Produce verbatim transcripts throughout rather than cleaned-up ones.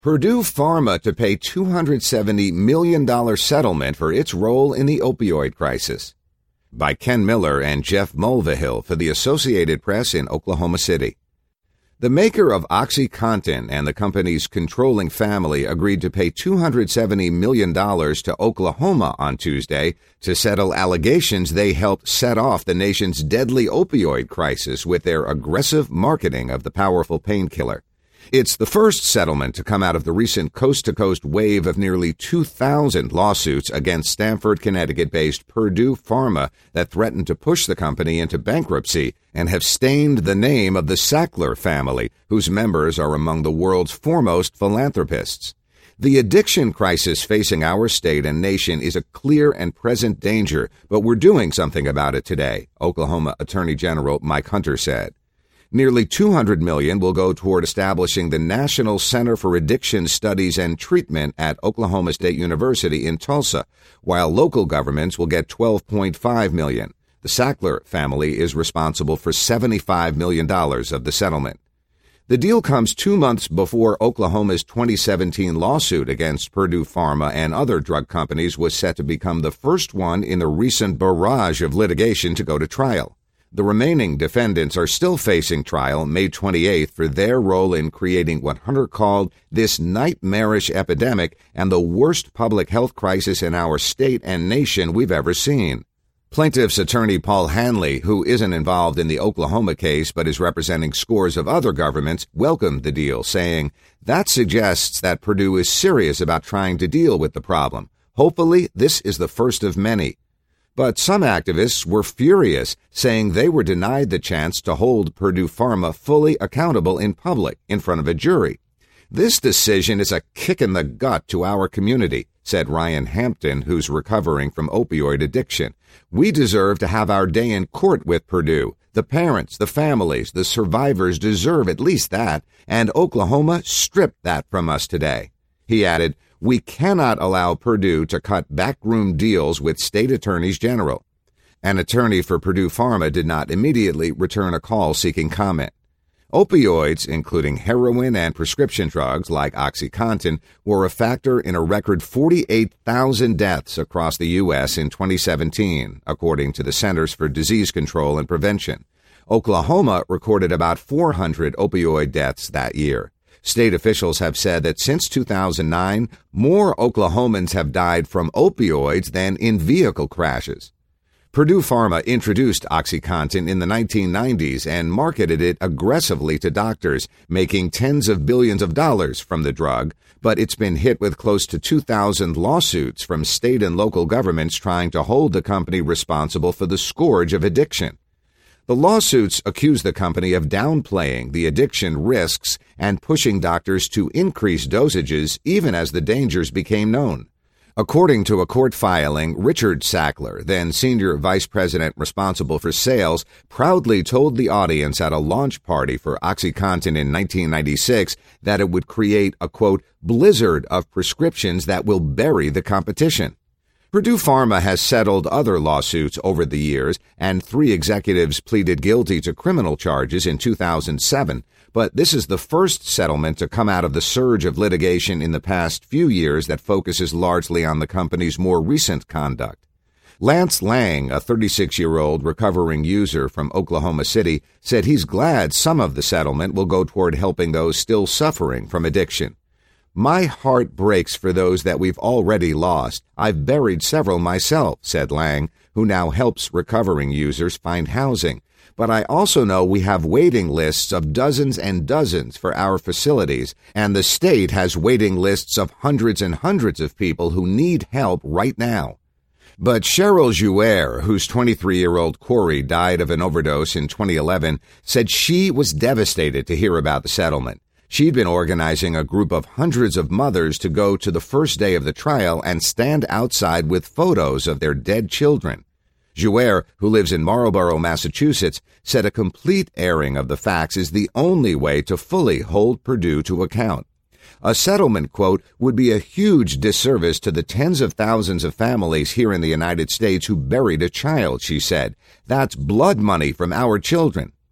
Purdue Pharma to pay two hundred seventy million dollars settlement for its role in the opioid crisis. By Ken Miller and Jeff Mulvihill for the Associated Press in Oklahoma City. The maker of OxyContin and the company's controlling family agreed to pay two hundred seventy million dollars to Oklahoma on Tuesday to settle allegations they helped set off the nation's deadly opioid crisis with their aggressive marketing of the powerful painkiller. It's the first settlement to come out of the recent coast-to-coast wave of nearly two thousand lawsuits against Stamford, Connecticut-based Purdue Pharma that threatened to push the company into bankruptcy and have stained the name of the Sackler family, whose members are among the world's foremost philanthropists. The addiction crisis facing our state and nation is a clear and present danger, but we're doing something about it today, Oklahoma Attorney General Mike Hunter said. Nearly two hundred million dollars will go toward establishing the National Center for Addiction Studies and Treatment at Oklahoma State University in Tulsa, while local governments will get twelve point five million dollars. The Sackler family is responsible for seventy-five million dollars of the settlement. The deal comes two months before Oklahoma's twenty seventeen lawsuit against Purdue Pharma and other drug companies was set to become the first one in the recent barrage of litigation to go to trial. The remaining defendants are still facing trial May twenty-eighth for their role in creating what Hunter called this nightmarish epidemic and the worst public health crisis in our state and nation we've ever seen. Plaintiff's attorney Paul Hanley, who isn't involved in the Oklahoma case but is representing scores of other governments, welcomed the deal, saying, "That suggests that Purdue is serious about trying to deal with the problem. Hopefully, this is the first of many." But some activists were furious, saying they were denied the chance to hold Purdue Pharma fully accountable in public in front of a jury. "This decision is a kick in the gut to our community," said Ryan Hampton, who's recovering from opioid addiction. "We deserve to have our day in court with Purdue. The parents, the families, the survivors deserve at least that, and Oklahoma stripped that from us today." He added, "We cannot allow Purdue to cut backroom deals with state attorneys general." An attorney for Purdue Pharma did not immediately return a call seeking comment. Opioids, including heroin and prescription drugs like OxyContin, were a factor in a record forty-eight thousand deaths across the U S in twenty seventeen, according to the Centers for Disease Control and Prevention. Oklahoma recorded about four hundred opioid deaths that year. State officials have said that since two thousand nine, more Oklahomans have died from opioids than in vehicle crashes. Purdue Pharma introduced OxyContin in the nineteen nineties and marketed it aggressively to doctors, making tens of billions of dollars from the drug, but it's been hit with close to two thousand lawsuits from state and local governments trying to hold the company responsible for the scourge of addiction. The lawsuits accuse the company of downplaying the addiction risks and pushing doctors to increase dosages even as the dangers became known. According to a court filing, Richard Sackler, then senior vice president responsible for sales, proudly told the audience at a launch party for OxyContin in nineteen ninety-six that it would create a, quote, blizzard of prescriptions that will bury the competition. Purdue Pharma has settled other lawsuits over the years, and three executives pleaded guilty to criminal charges in two thousand seven, but this is the first settlement to come out of the surge of litigation in the past few years that focuses largely on the company's more recent conduct. Lance Lang, a thirty-six-year-old recovering user from Oklahoma City, said he's glad some of the settlement will go toward helping those still suffering from addiction. "My heart breaks for those that we've already lost. I've buried several myself," said Lang, who now helps recovering users find housing. "But I also know we have waiting lists of dozens and dozens for our facilities, and the state has waiting lists of hundreds and hundreds of people who need help right now." But Cheryl Jouer, whose twenty-three-year-old Corey died of an overdose in twenty eleven, said she was devastated to hear about the settlement. She'd been organizing a group of hundreds of mothers to go to the first day of the trial and stand outside with photos of their dead children. Jouer, who lives in Marlborough, Massachusetts, said a complete airing of the facts is the only way to fully hold Purdue to account. A settlement, quote, would be a huge disservice to the tens of thousands of families here in the United States who buried a child, she said. That's blood money from our children.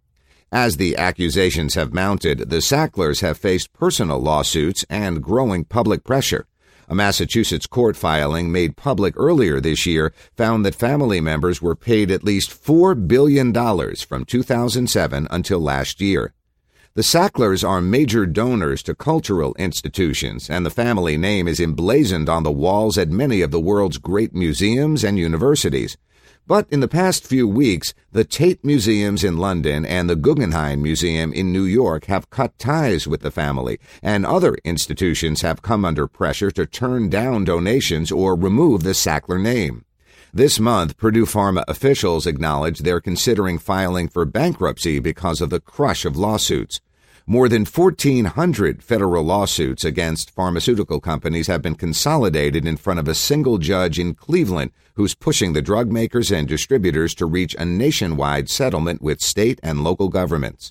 As the accusations have mounted, the Sacklers have faced personal lawsuits and growing public pressure. A Massachusetts court filing made public earlier this year found that family members were paid at least four billion dollars from two thousand seven until last year. The Sacklers are major donors to cultural institutions, and the family name is emblazoned on the walls at many of the world's great museums and universities. But in the past few weeks, the Tate Museums in London and the Guggenheim Museum in New York have cut ties with the family, and other institutions have come under pressure to turn down donations or remove the Sackler name. This month, Purdue Pharma officials acknowledged they're considering filing for bankruptcy because of the crush of lawsuits. More than fourteen hundred federal lawsuits against pharmaceutical companies have been consolidated in front of a single judge in Cleveland who's pushing the drug makers and distributors to reach a nationwide settlement with state and local governments.